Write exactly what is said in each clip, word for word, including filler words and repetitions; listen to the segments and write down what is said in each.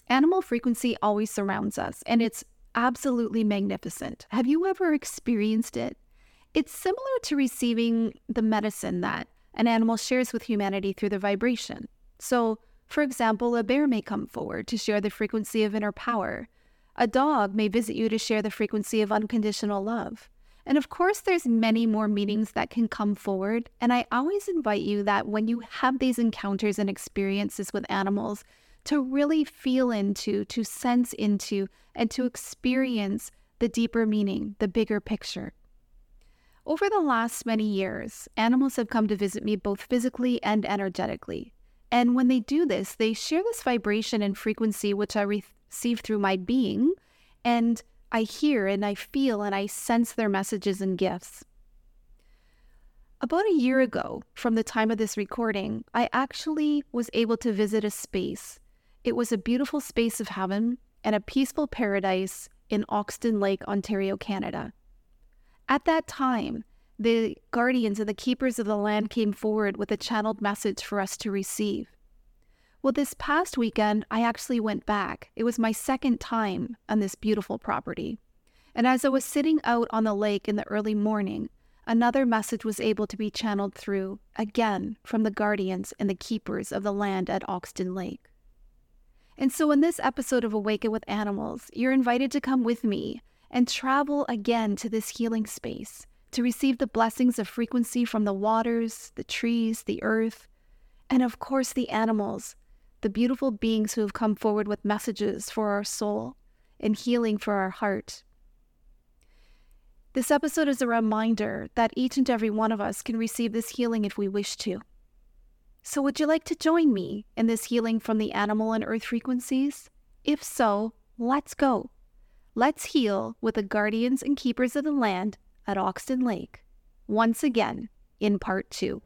Animal frequency always surrounds us, and it's absolutely magnificent. Have you ever experienced it? It's similar to receiving the medicine that an animal shares with humanity through the vibration. So, for example, a bear may come forward to share the frequency of inner power. A dog may visit you to share the frequency of unconditional love. And of course, there's many more meanings that can come forward. And I always invite you that when you have these encounters and experiences with animals, to really feel into, to sense into, and to experience the deeper meaning, the bigger picture. Over the last many years, animals have come to visit me both physically and energetically. And when they do this, they share this vibration and frequency which I receive through my being, and I hear and I feel and I sense their messages and gifts. About a year ago, from the time of this recording, I actually was able to visit a space. It was a beautiful space of heaven and a peaceful paradise in Oxton Lake, Ontario, Canada. At that time, the guardians and the keepers of the land came forward with a channeled message for us to receive. Well, this past weekend, I actually went back. It was my second time on this beautiful property. And as I was sitting out on the lake in the early morning, another message was able to be channeled through, again, from the guardians and the keepers of the land at Oxton Lake. And so in this episode of Awaken with Animals, you're invited to come with me and travel again to this healing space to receive the blessings of frequency from the waters, the trees, the earth, and of course the animals, the beautiful beings who have come forward with messages for our soul and healing for our heart. This episode is a reminder that each and every one of us can receive this healing if we wish to. So would you like to join me in this healing from the animal and earth frequencies? If so, let's go. Let's heal with the guardians and keepers of the land at Oxton Lake, once again in part two.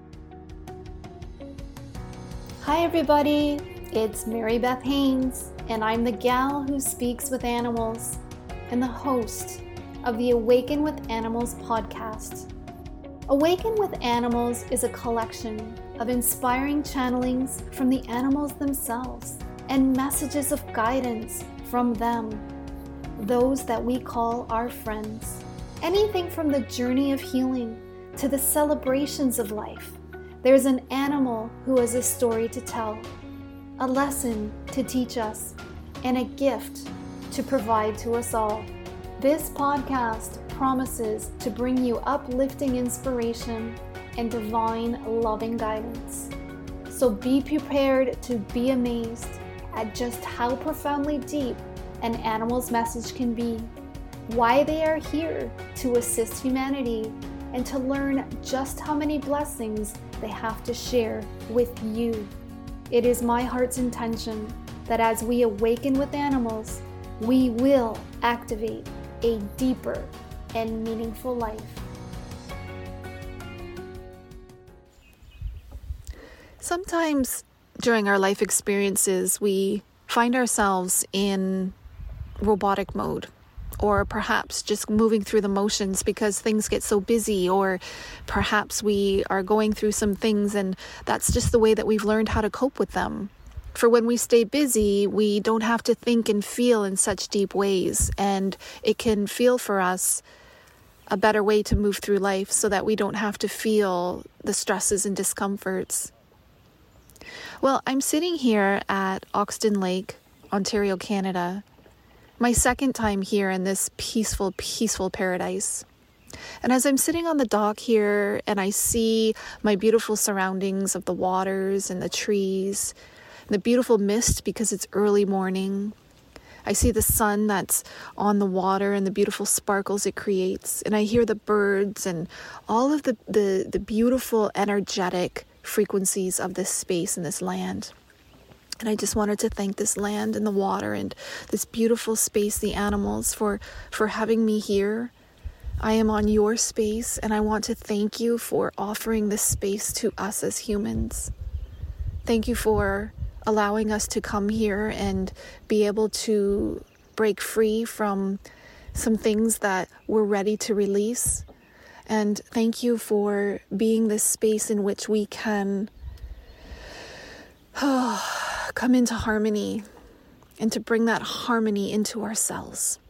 Hi everybody, it's Mary Beth Haynes, and I'm the gal who speaks with animals and the host of the Awaken with Animals podcast. Awaken with Animals is a collection of inspiring channelings from the animals themselves and messages of guidance from them, those that we call our friends. Anything from the journey of healing to the celebrations of life, there's an animal who has a story to tell, a lesson to teach us, and a gift to provide to us all. This podcast promises to bring you uplifting inspiration and divine loving guidance. So be prepared to be amazed at just how profoundly deep an animal's message can be, why they are here to assist humanity, and to learn just how many blessings they have to share with you. It is my heart's intention that as we awaken with animals, we will activate a deeper and meaningful life. Sometimes during our life experiences, we find ourselves in robotic mode, or perhaps just moving through the motions because things get so busy, or perhaps we are going through some things and that's just the way that we've learned how to cope with them. For when we stay busy, we don't have to think and feel in such deep ways, and it can feel for us a better way to move through life so that we don't have to feel the stresses and discomforts. Well, I'm sitting here at Oxton Lake, Ontario, Canada, my second time here in this peaceful, peaceful paradise. And as I'm sitting on the dock here and I see my beautiful surroundings of the waters and the trees, and the beautiful mist because it's early morning, I see the sun that's on the water and the beautiful sparkles it creates. And I hear the birds and all of the, the, the beautiful, energetic frequencies of this space and this land. And I just wanted to thank this land and the water and this beautiful space, the animals, for, for having me here. I am on your space, and I want to thank you for offering this space to us as humans. Thank you for allowing us to come here and be able to break free from some things that we're ready to release. And thank you for being this space in which we can oh, come into harmony and to bring that harmony into our cells.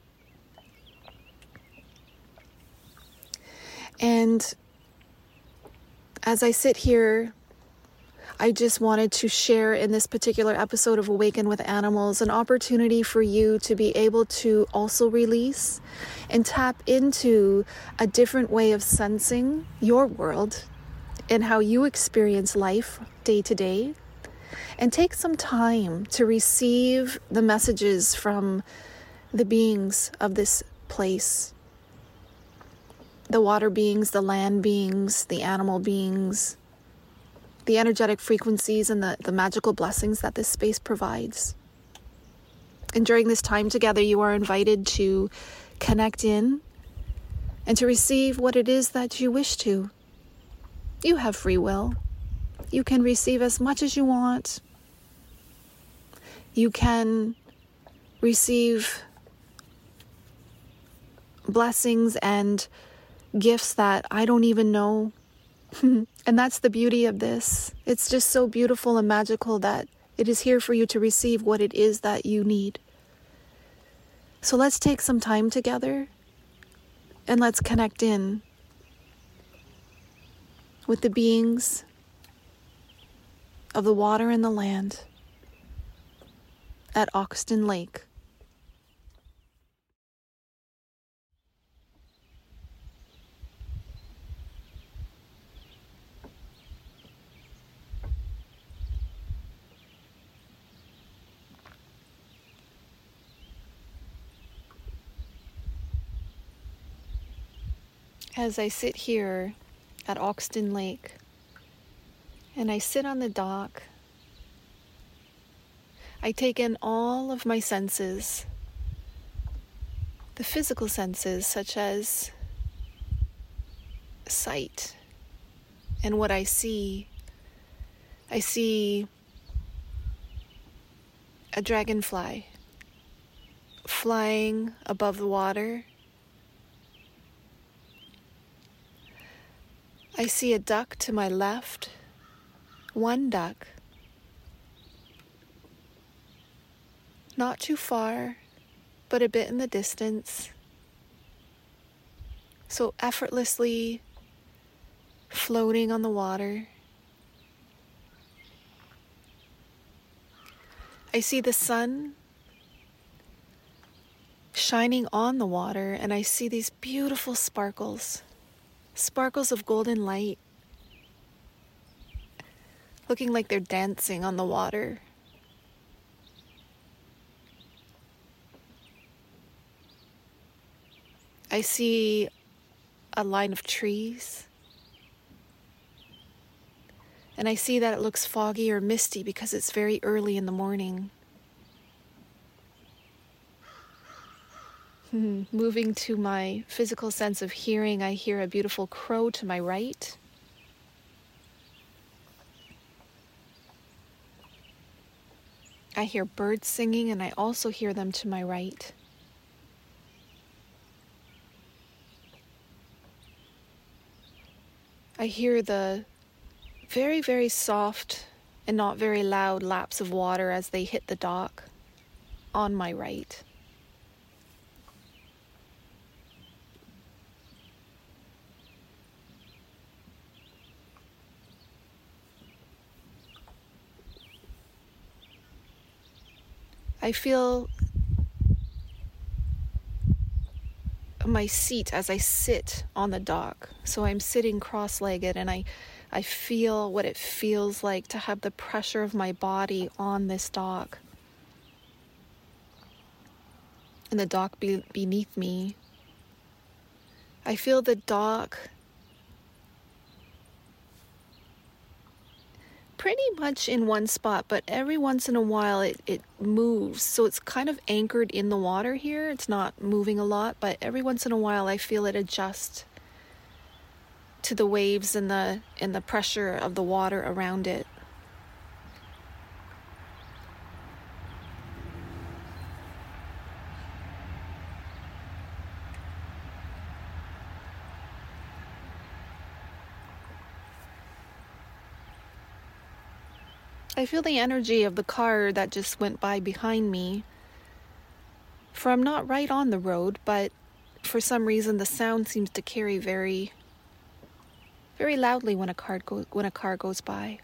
And as I sit here, I just wanted to share in this particular episode of Awaken with Animals an opportunity for you to be able to also release and tap into a different way of sensing your world and how you experience life day to day. And take some time to receive the messages from the beings of this place. The water beings, the land beings, the animal beings, the energetic frequencies and the, the magical blessings that this space provides. And during this time together, you are invited to connect in and to receive what it is that you wish to. You have free will. You can receive as much as you want. You can receive blessings and gifts that I don't even know. And that's the beauty of this. It's just so beautiful and magical that it is here for you to receive what it is that you need. So let's take some time together and let's connect in with the beings of the water and the land at Oxton Lake. As I sit here at Oxton Lake and I sit on the dock, I take in all of my senses, the physical senses such as sight and what I see. I see a dragonfly flying above the water. I see a duck to my left, one duck, not too far, but a bit in the distance, so effortlessly floating on the water. I see the sun shining on the water, and I see these beautiful sparkles. Sparkles of golden light, looking like they're dancing on the water. I see a line of trees, and I see that it looks foggy or misty because it's very early in the morning. Hmm. Moving to my physical sense of hearing, I hear a beautiful crow to my right. I hear birds singing, and I also hear them to my right. I hear the very, very soft and not very loud laps of water as they hit the dock on my right. I feel my seat as I sit on the dock. So I'm sitting cross-legged, and I, I feel what it feels like to have the pressure of my body on this dock. And the dock be- beneath me. I feel the dock pretty much in one spot, but every once in a while it, it moves. So it's kind of anchored in the water here. It's not moving a lot, but every once in a while I feel it adjust to the waves and the and the pressure of the water around it. I feel the energy of the car that just went by behind me For I'm not right on the road, but for some reason the sound seems to carry very, very loudly when a car goes when a car goes by.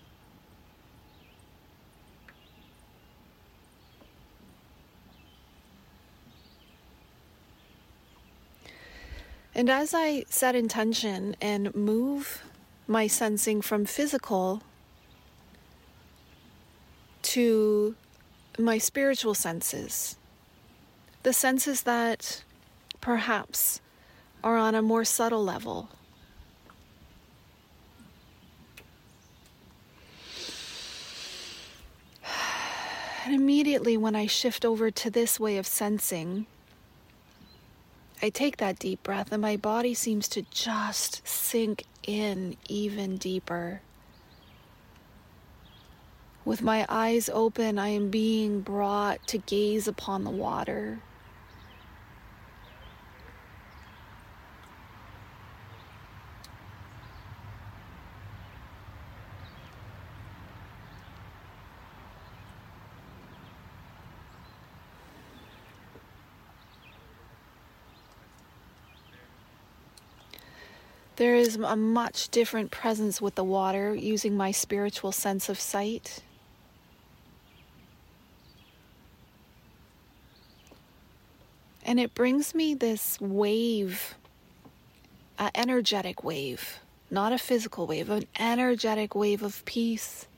And as I set intention and move my sensing from physical to my spiritual senses, the senses that perhaps are on a more subtle level, and immediately when I shift over to this way of sensing, I take that deep breath and my body seems to just sink in even deeper. With my eyes open, I am being brought to gaze upon the water. There is a much different presence with the water using my spiritual sense of sight. And it brings me this wave, an energetic wave, not a physical wave, an energetic wave of peace.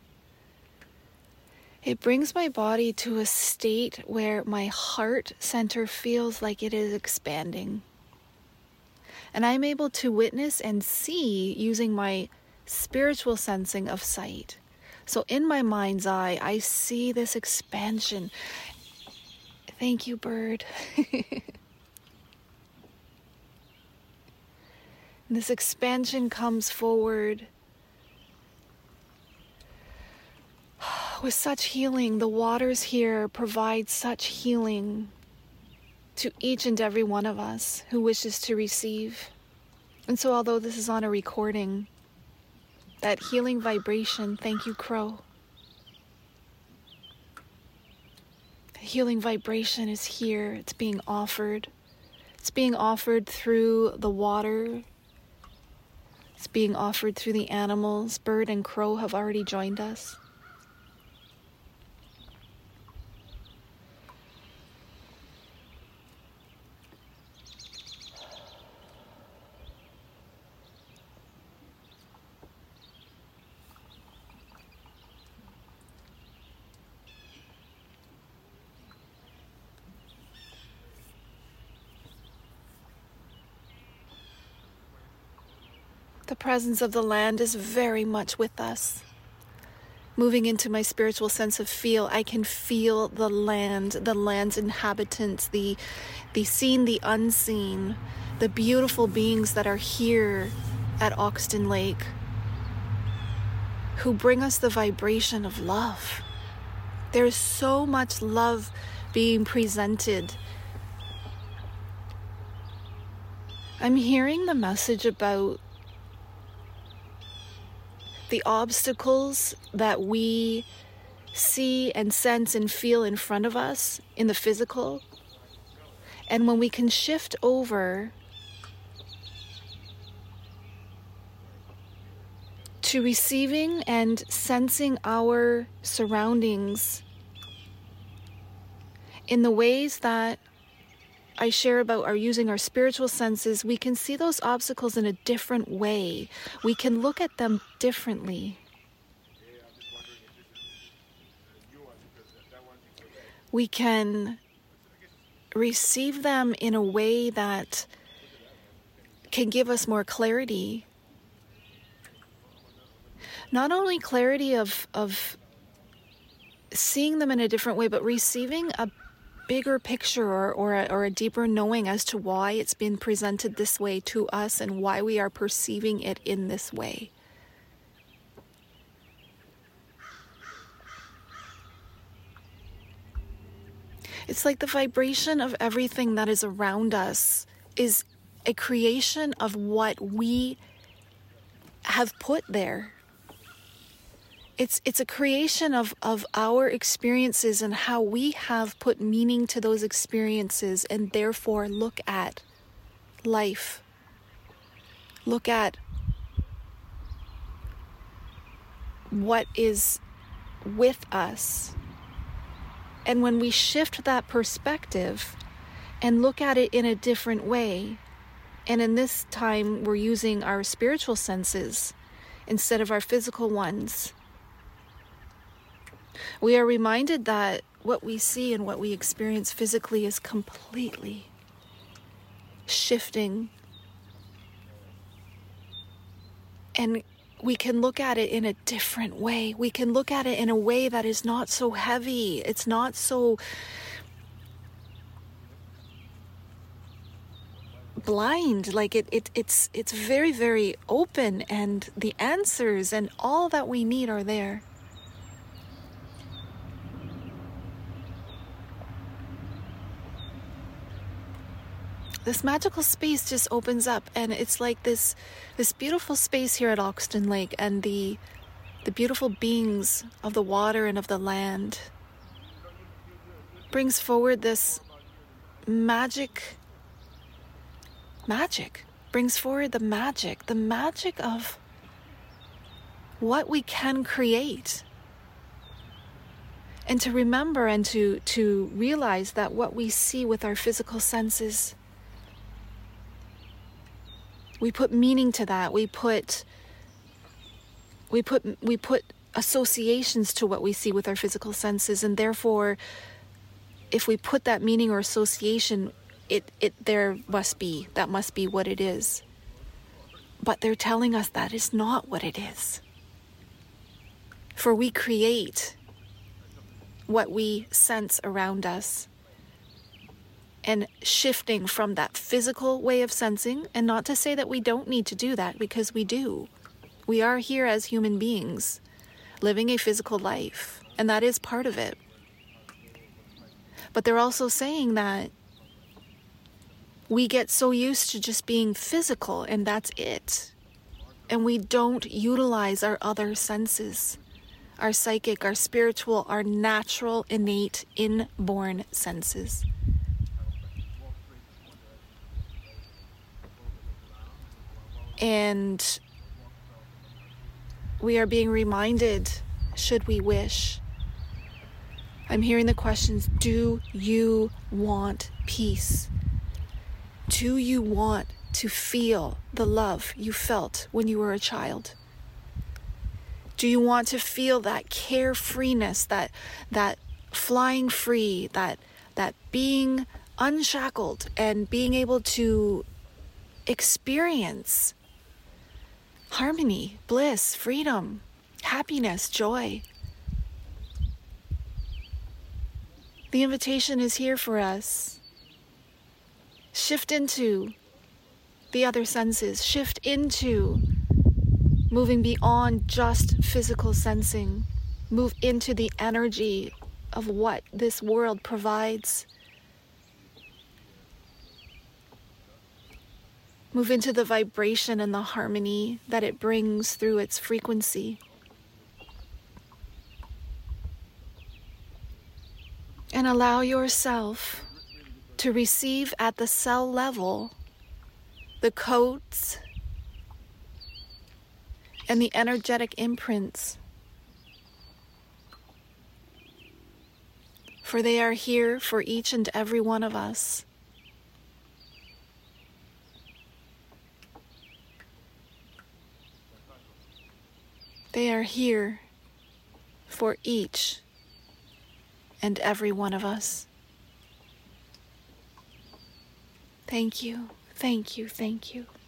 It brings my body to a state where my heart center feels like it is expanding. And I'm able to witness and see using my spiritual sensing of sight. So in my mind's eye, I see this expansion. Thank you, bird. This expansion comes forward with such healing. The waters here provide such healing to each and every one of us who wishes to receive. And so although this is on a recording, that healing vibration, thank you, Crow. The healing vibration is here. It's being offered. It's being offered through the water. It's being offered through the animals. Bird and crow have already joined us. The presence of the land is very much with us. Moving into my spiritual sense of feel, I can feel the land, the land's inhabitants, the, the seen, the unseen, the beautiful beings that are here at Oxton Lake, who bring us the vibration of love. There is so much love being presented. I'm hearing the message about the obstacles that we see and sense and feel in front of us in the physical. And when we can shift over to receiving and sensing our surroundings in the ways that I share about our using our spiritual senses, we can see those obstacles in a different way. We can look at them differently. We can receive them in a way that can give us more clarity. Not only clarity of, of seeing them in a different way, but receiving a bigger picture or, or, a, or a deeper knowing as to why it's been presented this way to us and why we are perceiving it in this way. It's like the vibration of everything that is around us is a creation of what we have put there. It's it's a creation of, of our experiences and how we have put meaning to those experiences, and therefore look at life. Look at what is with us. And when we shift that perspective and look at it in a different way, and in this time we're using our spiritual senses instead of our physical ones, we are reminded that what we see and what we experience physically is completely shifting. And we can look at it in a different way. We can look at it in a way that is not so heavy. It's not so blind. Like it, it it's it's very, very open, and the answers and all that we need are there. This magical space just opens up, and it's like this this beautiful space here at Oxton Lake, and the the beautiful beings of the water and of the land brings forward this magic magic brings forward the magic the magic of what we can create, and to remember and to to realize that what we see with our physical senses, we put meaning to that. We put we put we put associations to what we see with our physical senses, and therefore, if we put that meaning or association, it it there must be that must be what it is. But they're telling us that is not what it is. For we create what we sense around us. And shifting from that physical way of sensing, and not to say that we don't need to do that, because we do. We are here as human beings, living a physical life, and that is part of it. But they're also saying that we get so used to just being physical, and that's it. And we don't utilize our other senses, our psychic, our spiritual, our natural, innate, inborn senses. And we are being reminded, should we wish? I'm hearing the questions, do you want peace? Do you want to feel the love you felt when you were a child? Do you want to feel that carefreeness, that that flying free, that that being unshackled and being able to experience harmony, bliss, freedom, happiness, joy? The invitation is here for us. Shift into the other senses. Shift into moving beyond just physical sensing. Move into the energy of what this world provides. Move into the vibration and the harmony that it brings through its frequency. And allow yourself to receive at the cell level the codes and the energetic imprints. For they are here for each and every one of us. They are here for each and every one of us. Thank you, thank you, thank you.